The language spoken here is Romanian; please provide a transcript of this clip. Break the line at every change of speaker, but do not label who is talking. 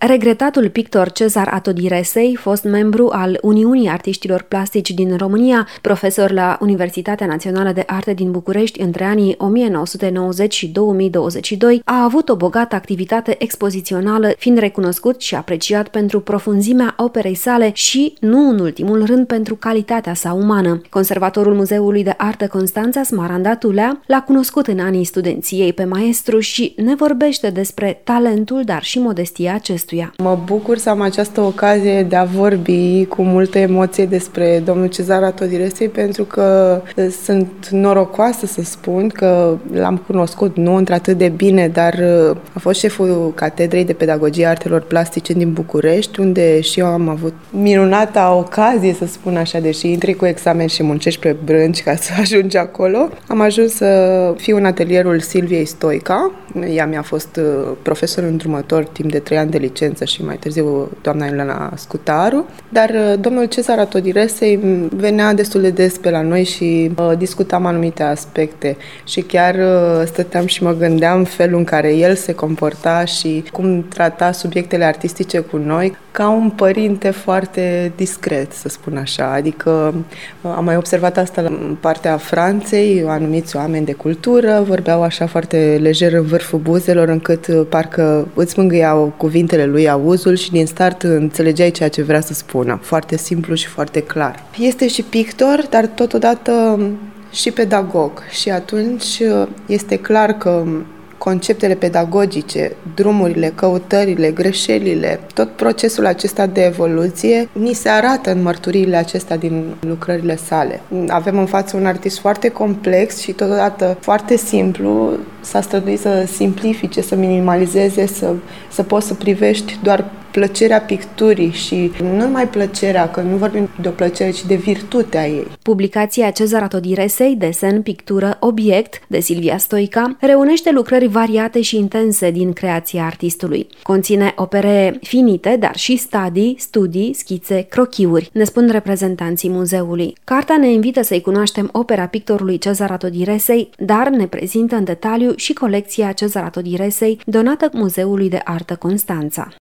Regretatul pictor Cezar Atodiresei, fost membru al Uniunii Artiștilor Plastici din România, profesor la Universitatea Națională de Arte din București între anii 1990 și 2022, a avut o bogată activitate expozițională, fiind recunoscut și apreciat pentru profunzimea operei sale și, nu în ultimul rând, pentru calitatea sa umană. Conservatorul Muzeului de Artă Constanța, Smaranda Tulea, l-a cunoscut în anii studenției pe maestru și ne vorbește despre talentul, dar și modestia acestuia.
Mă bucur să am această ocazie de a vorbi cu multă emoție despre domnul Cezar Atodiresei, pentru că sunt norocoasă să spun că l-am cunoscut, nu într-atât de bine, dar a fost șeful Catedrei de Pedagogie a Artelor Plastice din București, unde și eu am avut minunata ocazie, să spun așa, deși intri cu examen și muncești pe brânci ca să ajungi acolo. Am ajuns să fiu în atelierul Silviei Stoica. Ea mi-a fost profesor îndrumător timp de 3 ani de licență și mai târziu doamna Elena Scutaru, dar domnul Cezar Atodiresei venea destul de des pe la noi și discutam anumite aspecte și chiar stăteam și mă gândeam felul în care el se comporta și cum trata subiectele artistice cu noi, ca un părinte foarte discret, să spun așa. Adică am mai observat asta în partea Franței, anumiți oameni de cultură vorbeau așa foarte lejer în vârful buzelor, încât parcă îți mângâiau cuvintele lui, auzul și din start înțelegeai ceea ce vrea să spună. Foarte simplu și foarte clar. Este și pictor, dar totodată și pedagog. Și atunci este clar că conceptele pedagogice, drumurile, căutările, greșelile, tot procesul acesta de evoluție ni se arată în mărturiile acestea din lucrările sale. Avem în față un artist foarte complex și totodată foarte simplu. S-a străduit să simplifice, să minimalizeze, să poți să privești doar plăcerea picturii și nu numai plăcerea, că nu vorbim de o plăcere, ci de virtutea ei.
Publicația Cezar Atodiresei, Desen, Pictură, Obiect, de Silvia Stoica, reunește lucrări variate și intense din creația artistului. Conține opere finite, dar și studii, schițe, crochiuri, ne spun reprezentanții muzeului. Cartea ne invită să-i cunoaștem opera pictorului Cezar Atodiresei, dar ne prezintă în detaliu și colecția Cezar Atodiresei, donată Muzeului de Artă Constanța.